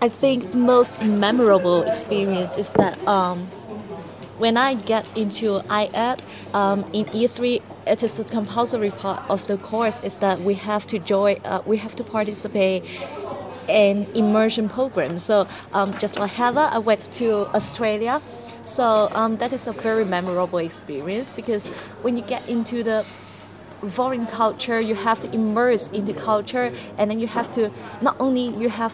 I think the most memorable experience is that when I get into IED in E3, it is a compulsory part of the course. Is that we have to we have to participate in immersion program. So just like Heather, I went to Australia. So that is a very memorable experience because when you get into the foreign culture, you have to immerse in the culture, and then you have to not only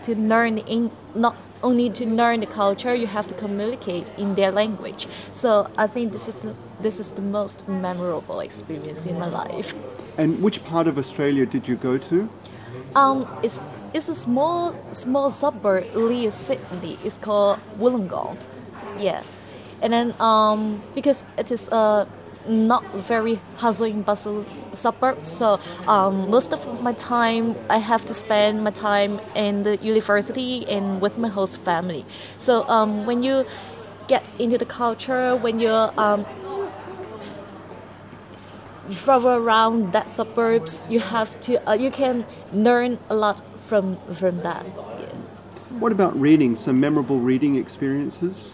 to learn the culture, you have to communicate in their language. So I think this is the most memorable experience in my life. And which part of Australia did you go to? It's a small suburb near Sydney. It's called Wollongong. Yeah, and then because it is not very hustle and bustle suburb, so most of my time I have to spend my time in the university and with my host family. So when you get into the culture, when you travel around that suburbs, you have to you can learn a lot from that. Yeah. What about reading? Some memorable reading experiences?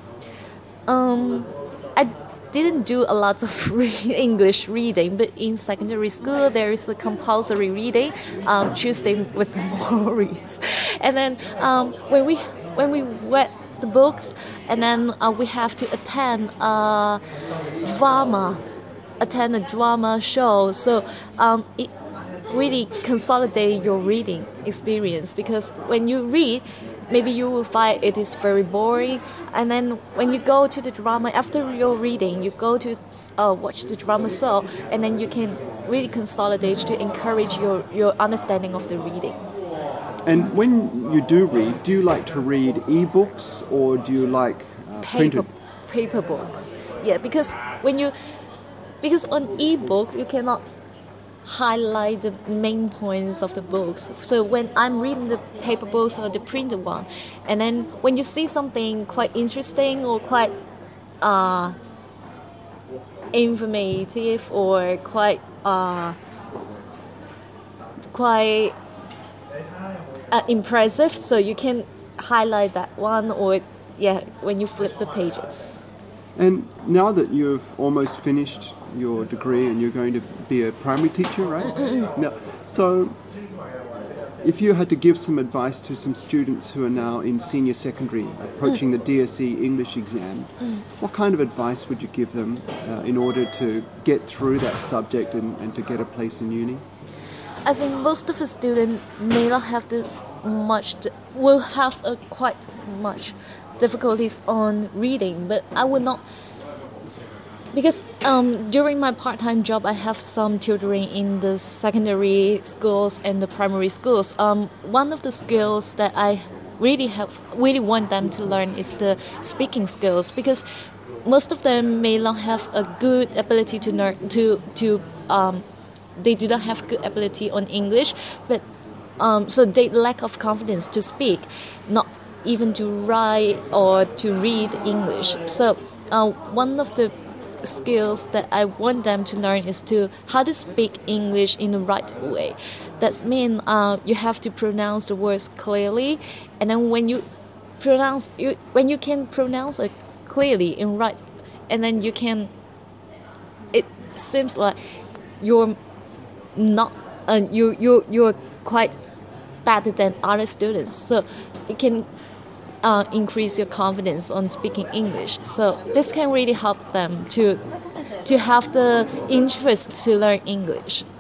I didn't do a lot of English reading, but in secondary school there is a compulsory reading, Tuesday with Morris, and then when we read the books, and then we have to attend a drama show. So it really consolidate your reading experience, because when you read, maybe you will find it is very boring, and then when you go to the drama after your reading, you go to watch the drama show, and then you can really consolidate to encourage your understanding of the reading. And when you do read, do you like to read e-books or do you like printed? Paper books? Yeah, because on e-books you cannot highlight the main points of the books. So when I'm reading the paper books or the printed one, and then when you see something quite interesting or quite informative or quite impressive, so you can highlight that one, or when you flip the pages. And now that you've almost finished your degree and you're going to be a primary teacher, right? Now, so if you had to give some advice to some students who are now in senior secondary, approaching the DSE English exam, what kind of advice would you give them in order to get through that subject and to get a place in uni? I think most of the students may not have will have quite much difficulties on reading, but I would not, because during my part-time job I have some tutoring in the secondary schools and the primary schools. One of the skills that I really want them to learn is the speaking skills, because most of them may not have a good ability to learn they do not have good ability on English, but so they lack of confidence to speak, not even to write or to read English. So one of the skills that I want them to learn is how to speak English in the right way. That means you have to pronounce the words clearly, and then when you can pronounce it clearly and right, and then it seems like you're not you're quite better than other students, so it can increase your confidence on speaking English. So this can really help them to have the interest to learn English.